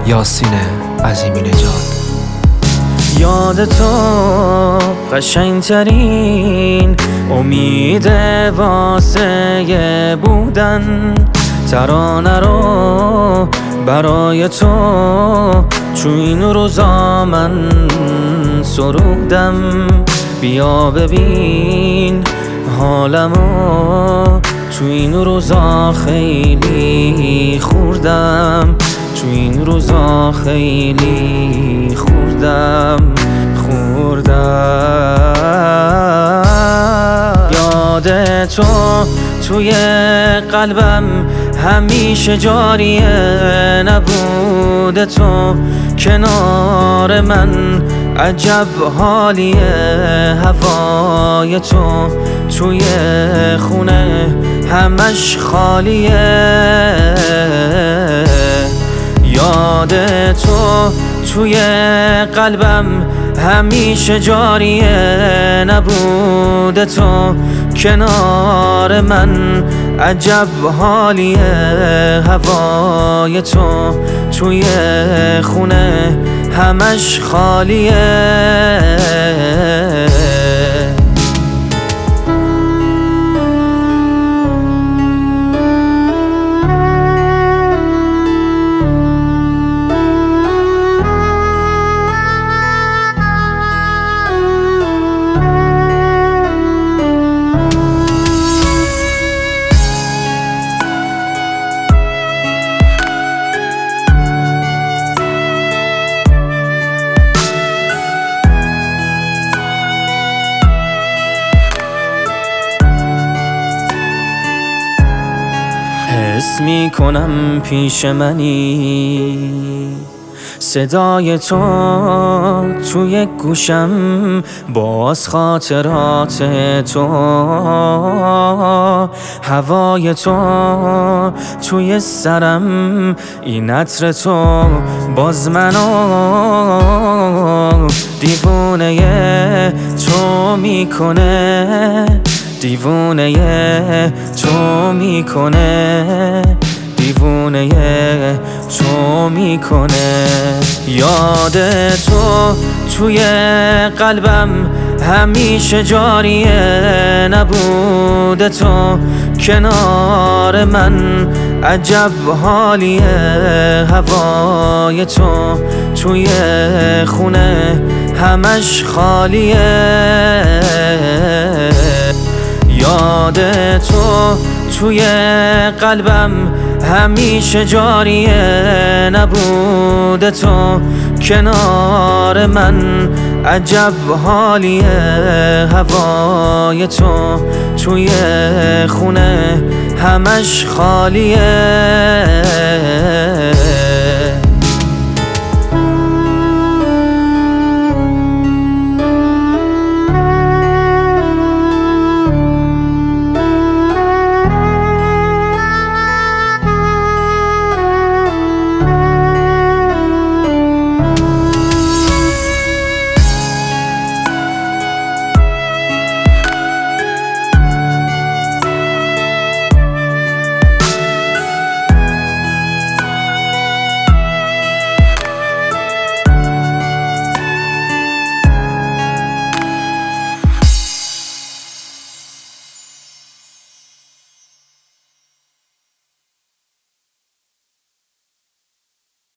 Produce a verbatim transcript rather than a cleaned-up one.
یاسین عظیمی نژاد. یاد تو قشنگترین امید واسه بودن، ترانه رو برای تو تو این روزا من سرودم. بیا ببین حالمو، تو این روزا خیلی خوردم، تو این روزا خیلی خوردم خوردم یاد تو توی قلبم همیشه جاریه، نبود تو کنار من عجب حالیه. هوای تو توی خونه همش خالیه، یاد تو توی قلبم همیشه جاریه، نبود تو کنار من عجب حالیه. هوای تو توی خونه همش خالیه. حس می کنم پیش منی، صدای تو توی گوشم، باز خاطرات تو، هوای تو توی سرم، این عطر تو باز منو دیوونه تو میکنه، دیوونه تو میکنه، دیوونه تو میکنه. یاد تو توی قلبم همیشه جاریه، نبود تو کنار من عجب حالیه. هوای تو توی خونه همش خالیه، یاد تو توی قلبم همیشه جاریه، نبود تو کنار من عجب حالیه. هوای تو توی خونه همش خالیه.